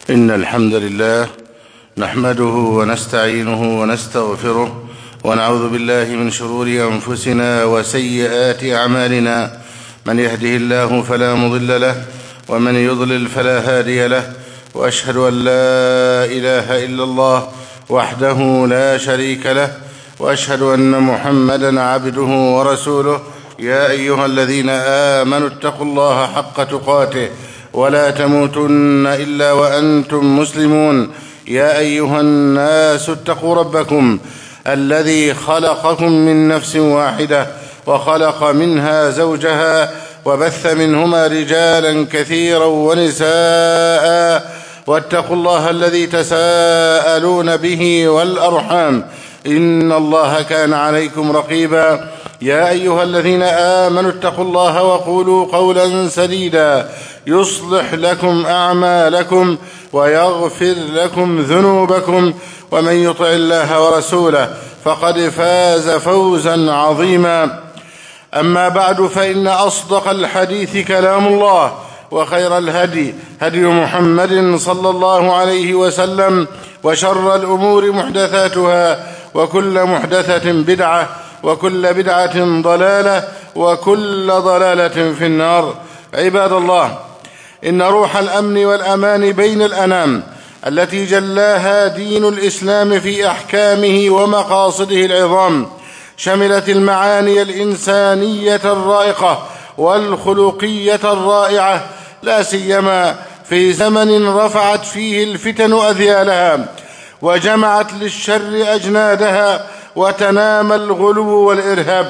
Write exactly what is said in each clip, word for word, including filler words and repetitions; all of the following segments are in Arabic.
إن الحمد لله نحمده ونستعينه ونستغفره ونعوذ بالله من شرور أنفسنا وسيئات أعمالنا. من يهده الله فلا مضل له ومن يضلل فلا هادي له، وأشهد أن لا إله إلا الله وحده لا شريك له، وأشهد أن محمدًا عبده ورسوله. يا أيها الذين آمنوا اتقوا الله حق تقاته ولا تموتن إلا وأنتم مسلمون. يا أيها الناس اتقوا ربكم الذي خلقكم من نفس واحدة وخلق منها زوجها وبث منهما رجالا كثيرا ونساء، واتقوا الله الذي تساءلون به والأرحام إن الله كان عليكم رقيبا. يا أيها الذين آمنوا اتقوا الله وقولوا قولا سديدا يصلح لكم أعمالكم ويغفر لكم ذنوبكم، ومن يطع الله ورسوله فقد فاز فوزا عظيما. أما بعد، فإن أصدق الحديث كلام الله، وخير الهدي هدي محمد صلى الله عليه وسلم، وشر الأمور محدثاتها، وكل محدثة بدعة، وكل بدعة ضلالة، وكل ضلالة في النار. عباد الله، إن روح الأمن والأمان بين الأنام التي جلاها دين الإسلام في أحكامه ومقاصده العظام شملت المعاني الإنسانية الرائقة والخلقية الرائعة، لا سيما في زمن رفعت فيه الفتن أذيالها وجمعت للشر أجنادها وتنامى الغلو والإرهاب.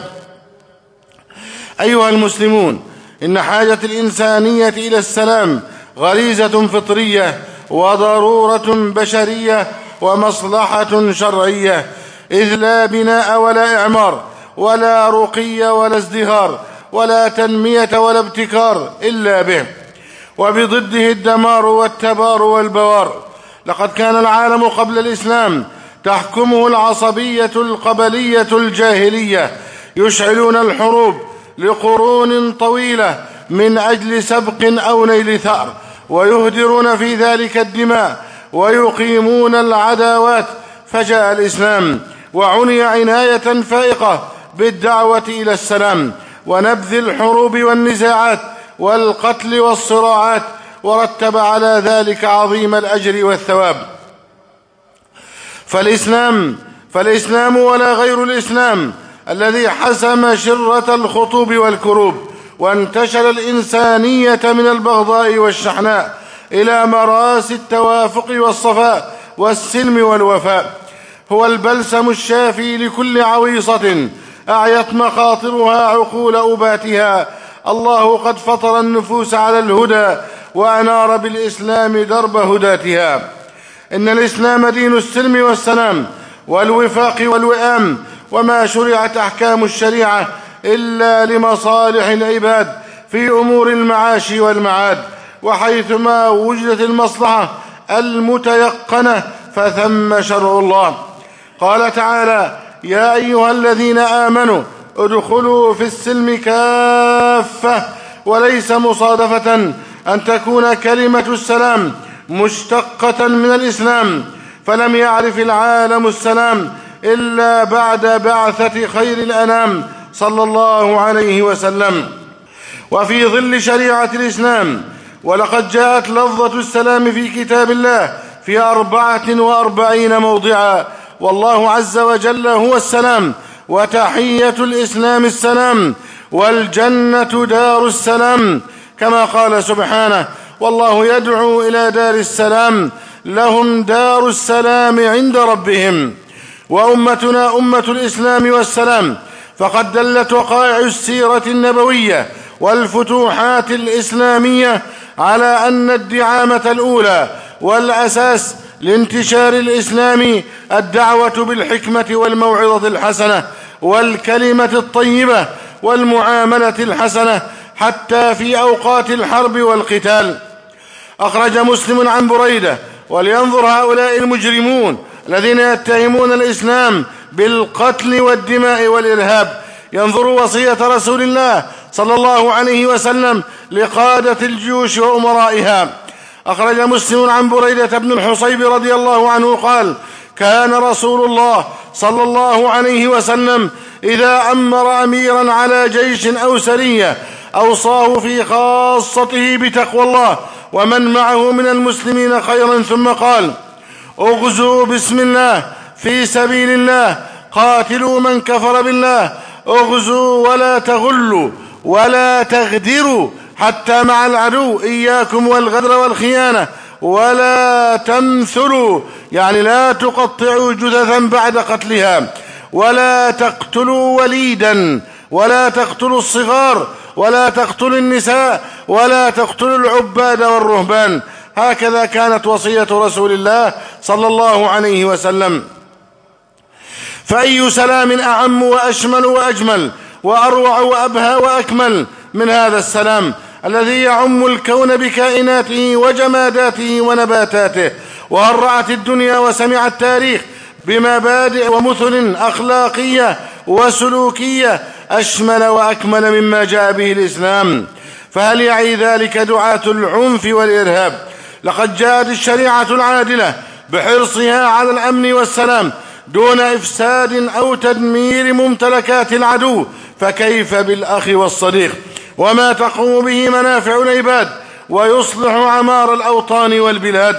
أيها المسلمون، إن حاجة الإنسانية إلى السلام غريزة فطرية وضرورة بشرية ومصلحة شرعية، إذ لا بناء ولا إعمار ولا رقي ولا ازدهار ولا تنمية ولا ابتكار إلا به، وبضده الدمار والتبار والبوار. لقد كان العالم قبل الإسلام تحكمه العصبية القبلية الجاهلية، يشعلون الحروب لقرون طويلة من أجل سبق أو نيل ثأر، ويهدرون في ذلك الدماء ويقيمون العداوات. فجاء الإسلام وعني عناية فائقة بالدعوة إلى السلام ونبذ الحروب والنزاعات والقتل والصراعات، ورتب على ذلك عظيم الأجر والثواب. فالإسلام فالإسلام ولا غير الإسلام الذي حسم شرة الخطوب والكروب، وانتشل الإنسانية من البغضاء والشحناء إلى مراسي التوافق والصفاء والسلم والوفاء. هو البلسم الشافي لكل عويصة أعيت مخاطرها عقول أباتها. الله قد فطر النفوس على الهدى وأنار بالإسلام درب هداتها. إن الإسلام دين السلم والسلام والوفاق والوئام، وما شرعت أحكام الشريعة إلا لمصالح العباد في أمور المعاش والمعاد، وحيثما وجدت المصلحة المتيقنة فثم شرع الله. قال تعالى: يا أيها الذين آمنوا ادخلوا في السلم كافة. وليس مصادفة أن تكون كلمة السلام مشتقة من الإسلام، فلم يعرف العالم السلام إلا بعد بعثة خير الأنام صلى الله عليه وسلم وفي ظل شريعة الإسلام. ولقد جاءت لفظة السلام في كتاب الله في أربعة وأربعين موضعا، والله عز وجل هو السلام، وتحية الإسلام السلام، والجنة دار السلام، كما قال سبحانه: والله يدعو إلى دار السلام لهم دار السلام عند ربهم. وأمتنا أمة الإسلام والسلام، فقد دلت وقائع السيرة النبوية والفتوحات الإسلامية على أن الدعامة الأولى والأساس لانتشار الإسلام الدعوة بالحكمة والموعظة الحسنة والكلمة الطيبة والمعاملة الحسنة حتى في أوقات الحرب والقتال. أخرج مسلم عن بريدة: ولينظر هؤلاء المجرمون الذين يتهمون الإسلام بالقتل والدماء والإرهاب، ينظروا وصية رسول الله صلى الله عليه وسلم لقادة الجيوش وأمرائها: أخرج مسلم عن بريدة بن الحصيب رضي الله عنه قال: كان رسول الله صلى الله عليه وسلم إذا أمر أميرا على جيش أو سرية أوصاه في خاصته بتقوى الله ومن معه من المسلمين خيرا، ثم قال: اغزوا بسم الله في سبيل الله، قاتلوا من كفر بالله، اغزوا ولا تغلوا ولا تغدروا حتى مع العدو، إياكم والغدر والخيانة، ولا تمثلوا يعني لا تقطعوا جثثا بعد قتلها، ولا تقتلوا وليدا، ولا تقتلوا الصغار، ولا تقتلوا النساء، ولا تقتلوا العباد والرهبان. هكذا كانت وصية رسول الله صلى الله عليه وسلم. فأي سلام أعم وأشمل وأجمل وأروع وأبهى وأكمل من هذا السلام الذي يعم الكون بكائناته وجماداته ونباتاته. وهل رأت الدنيا وسمع التاريخ بمبادئ ومثل أخلاقية وسلوكية أشمل وأكمل مما جاء به الإسلام؟ فهل يعي ذلك دعاة العنف والإرهاب؟ لقد جاءت الشريعة العادلة بحرصها على الأمن والسلام دون إفساد أو تدمير ممتلكات العدو، فكيف بالأخ والصديق وما تقوم به منافع العباد ويصلح عمار الأوطان والبلاد؟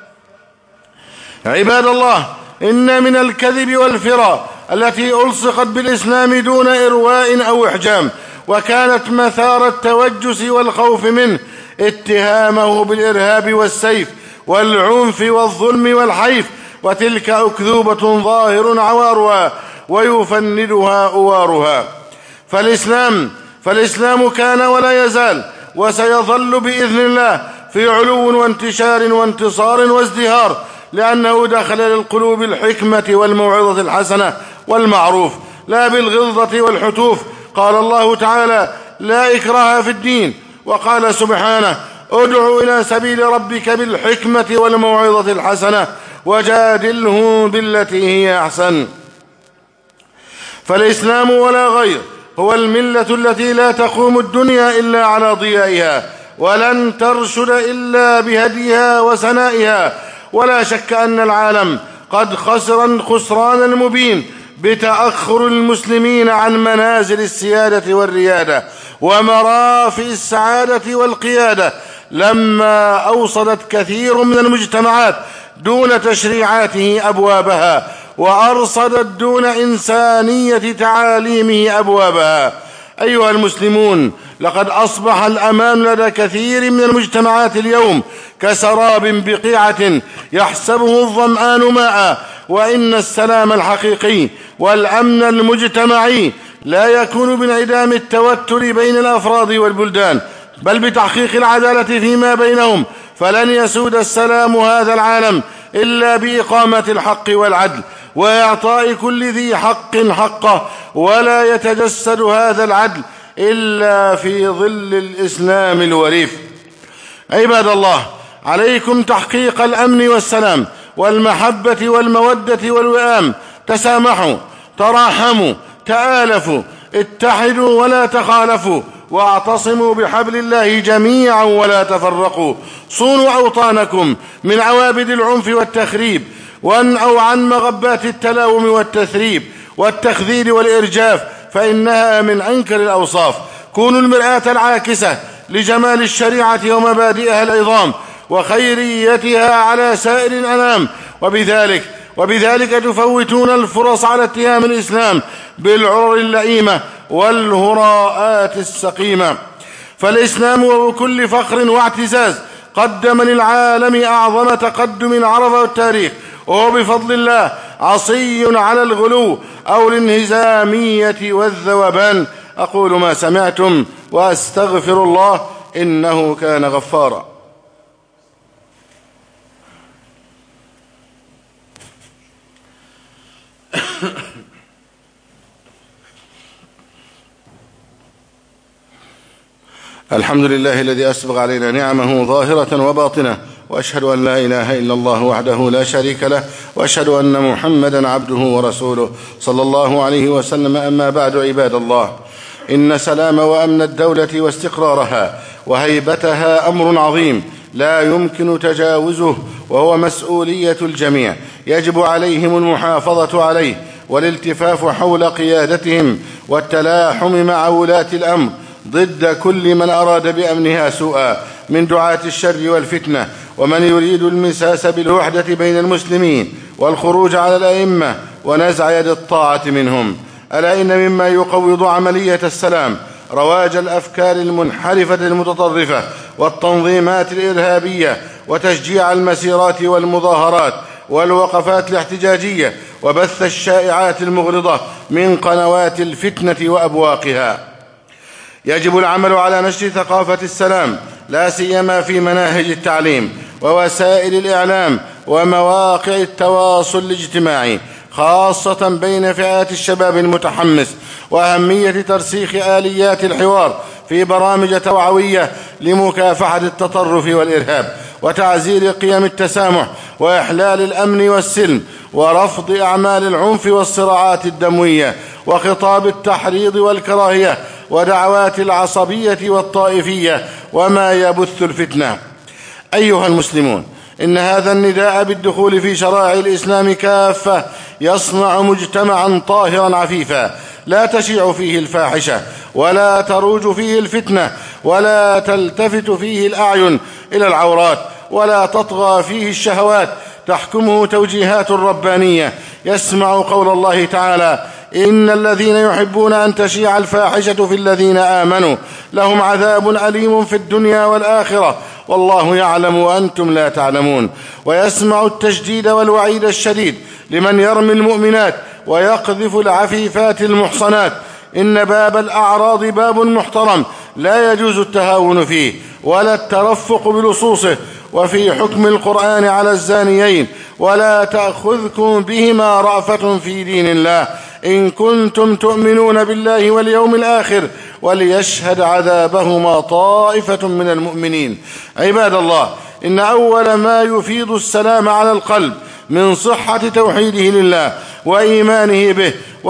عباد الله، إن من الكذب والفرا التي ألصقت بالإسلام دون إرواء أو إحجام وكانت مثار التوجس والخوف منه اتهامه بالإرهاب والسيف والعنف والظلم والحيف، وتلك أكذوبة ظاهر عوارها ويفندها أوارها. فالإسلام فالإسلام كان ولا يزال وسيظل بإذن الله في علو وانتشار وانتصار وازدهار، لأنه دخل للقلوب الحكمة والموعظة الحسنة والمعروف لا بالغلظة والحتوف. قال الله تعالى: لا إكراه في الدين، وقال سبحانه: ادع إلى سبيل ربك بالحكمة والموعظة الحسنة وجادلهم بالتي هي أحسن. فالإسلام ولا غير هو الملة التي لا تقوم الدنيا إلا على ضيائها، ولن ترشد إلا بهديها وسنائها. ولا شك أن العالم قد خسر الخسران المبين بتأخر المسلمين عن منازل السيادة والريادة ومرافئ السعادة والقيادة، لما أوصلت كثير من المجتمعات دون تشريعاته أبوابها، وأرصدت دون إنسانية تعاليمه أبوابها. أيها المسلمون، لقد أصبح الأمان لدى كثير من المجتمعات اليوم كسراب بقيعة يحسبه الظمآن ماء، وإن السلام الحقيقي والأمن المجتمعي لا يكون بانعدام التوتر بين الأفراد والبلدان، بل بتحقيق العدالة فيما بينهم. فلن يسود السلام هذا العالم إلا بإقامة الحق والعدل وإعطاء كل ذي حق حقه، ولا يتجسد هذا العدل إلا في ظل الإسلام الوريف. عباد الله، عليكم تحقيق الأمن والسلام والمحبة والمودة والوئام. تسامحوا، تراحموا، تآلفوا، اتحدوا ولا تخالفوا، واعتصموا بحبل الله جميعا ولا تفرقوا. صونوا أوطانكم من عوابد العنف والتخريب، وانأوا عن مغبات التلاوم والتثريب والتخذيل والإرجاف، فإنها من أنكر الأوصاف. كونوا المرآة العاكسة لجمال الشريعة ومبادئها العظام وخيريتها على سائر الأنام، وبذلك وبذلك تفوتون الفرص على اتهام الإسلام بالعرر اللئيمة والهراءات السقيمة. فالإسلام وبكل فخر واعتزاز قدم للعالم أعظم تقدم عرفه التاريخ، وهو بفضل الله عصي على الغلو أو الانهزامية والذوبان. أقول ما سمعتم وأستغفر الله إنه كان غفارا. الحمد لله الذي أسبغ علينا نعمه ظاهرة وباطنة، وأشهد أن لا إله إلا الله وحده لا شريك له، وأشهد أن محمدا عبده ورسوله صلى الله عليه وسلم. أما بعد، عباد الله، إن سلام وأمن الدولة واستقرارها وهيبتها أمر عظيم لا يمكن تجاوزه، وهو مسؤولية الجميع، يجب عليهم المحافظة عليه والالتفاف حول قيادتهم والتلاحم مع ولاة الأمر ضد كل من أراد بأمنها سوءا من دعاة الشر والفتنة، ومن يريد المساس بالوحدة بين المسلمين والخروج على الأئمة ونزع يد الطاعة منهم. ألا إن مما يقوض عملية السلام رواج الأفكار المنحرفة المتطرفة والتنظيمات الإرهابية، وتشجيع المسيرات والمظاهرات والوقفات الاحتجاجية، وبث الشائعات المغرضة من قنوات الفتنة وأبواقها. يجب العمل على نشر ثقافة السلام، لا سيما في مناهج التعليم ووسائل الإعلام ومواقع التواصل الاجتماعي، خاصة بين فئات الشباب المتحمس، وأهمية ترسيخ آليات الحوار في برامج توعوية لمكافحة التطرف والإرهاب، وتعزير قيم التسامح وإحلال الأمن والسلم، ورفض أعمال العنف والصراعات الدموية، وخطاب التحريض والكراهية ودعوات العصبية والطائفية وما يبث الفتنة. أيها المسلمون، إن هذا النداء بالدخول في شرائع الإسلام كافة يصنع مجتمعا طاهرا عفيفا لا تشيع فيه الفاحشة ولا تروج فيه الفتنة ولا تلتفت فيه الأعين إلى العورات ولا تطغى فيه الشهوات، تحكمه توجيهات ربانية. يسمع قول الله تعالى: إن الذين يحبون أن تشيع الفاحشة في الذين آمنوا لهم عذاب أليم في الدنيا والآخرة والله يعلم وأنتم لا تعلمون. ويسمع التشديد والوعيد الشديد لمن يرمي المؤمنات ويقذف العفيفات المحصنات. إن باب الأعراض باب محترم لا يجوز التهاون فيه ولا الترفق بلصوصه. وفي حكم القرآن على الزانيين: ولا تأخذكم بهما رأفة في دين الله إن كنتم تؤمنون بالله واليوم الآخر وليشهد عذابهما طائفة من المؤمنين. عباد الله، إن أول ما يفيض السلام على القلب من صحة توحيده لله وإيمانه به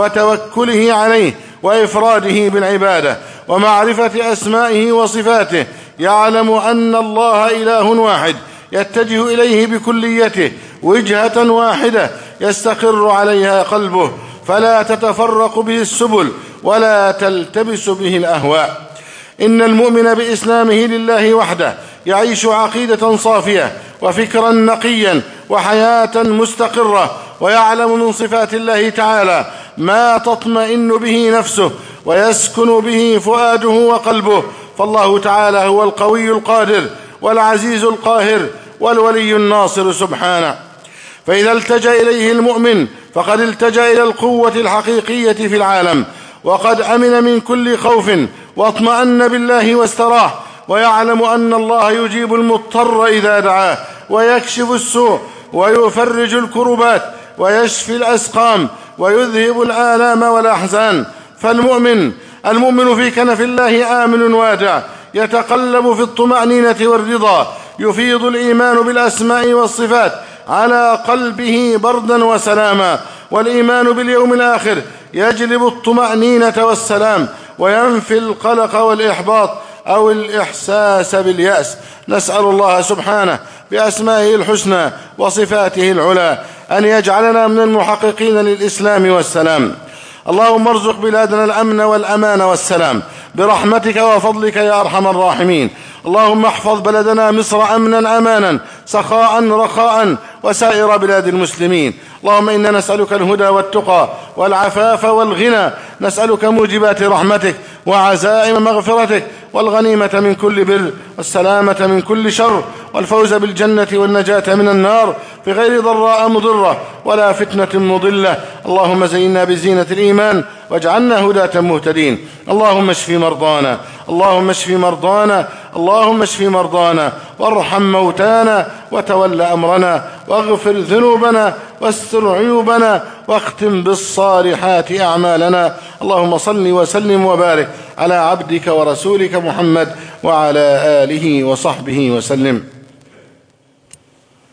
وتوكله عليه وإفراده بالعبادة ومعرفة أسمائه وصفاته، يعلم أن الله إله واحد يتجه إليه بكليته، وجهة واحدة يستقر عليها قلبه، فلا تتفرق به السبل ولا تلتبس به الأهواء. إن المؤمن بإسلامه لله وحده يعيش عقيدة صافية وفكرا نقيا وحياة مستقرة، ويعلم من صفات الله تعالى ما تطمئن به نفسه ويسكن به فؤاده وقلبه. فالله تعالى هو القوي القادر والعزيز القاهر والولي الناصر سبحانه. فإذا التجأ إليه المؤمن فقد التجأ إلى القوة الحقيقية في العالم، وقد أمن من كل خوف واطمأن بالله واستراح، ويعلم أن الله يجيب المضطر إذا دعاه ويكشف السوء ويفرج الكربات ويشفي الأسقام ويذهب الآلام والأحزان. فالمؤمن المؤمن في كنف الله آمن وادع، يتقلب في الطمأنينة والرضا، يفيض الإيمان بالأسماء والصفات على قلبه بردا وسلاما. والإيمان باليوم الآخر يجلب الطمأنينة والسلام وينفي القلق والإحباط أو الإحساس باليأس. نسأل الله سبحانه بأسمائه الحسنى وصفاته العلى أن يجعلنا من المحققين للإسلام والسلام. اللهم ارزق بلادنا الأمن والأمان والسلام برحمتك وفضلك يا أرحم الراحمين. اللهم احفظ بلدنا مصر أمنا أمانا سخاء رخاء وسائر بلاد المسلمين. اللهم إنا نسألك الهدى والتقى والعفاف والغنى، نسألك موجبات رحمتك وعزائم مغفرتك والغنيمة من كل بر والسلامة من كل شر والفوز بالجنة والنجاة من النار في غير ضراء مضرة ولا فتنة مضلة. اللهم زينا بزينة الإيمان واجعلنا هداة مهتدين. اللهم اشف مرضانا اللهم اشف مرضانا اللهم اشف مرضانا وارحم موتانا وتول أمرنا واغفر ذنوبنا واستر عيوبنا واختم بالصالحات أعمالنا. اللهم صل وسلم وبارك على عبدك ورسولك محمد وعلى آله وصحبه وسلم.